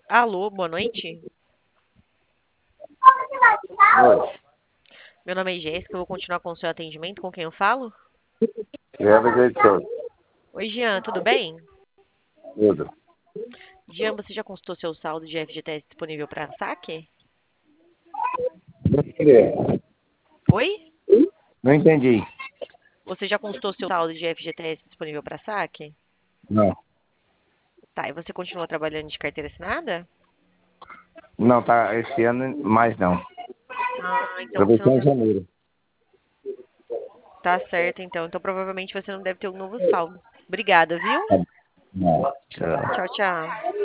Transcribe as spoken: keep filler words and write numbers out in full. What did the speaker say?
Alô, boa noite. Oi, Meu nome é Jéssica, eu vou continuar com o seu atendimento. Com quem eu falo? Guilherme de Souza, Oi, Jean, tudo bem? tudo. Jean, você já consultou seu saldo de F G T S disponível para saque? Não entendi. Oi? Não entendi. Você já consultou seu saldo de F G T S disponível para saque? Não. Tá, e você continua trabalhando de carteira assinada? Não, tá. Esse ano mais não. Ah, então você não Aproveitei em deve... janeiro. Tá certo, então. Então provavelmente você não deve ter um novo saldo. Obrigada, viu? Tá. Não. Tchau. Tchau, tchau.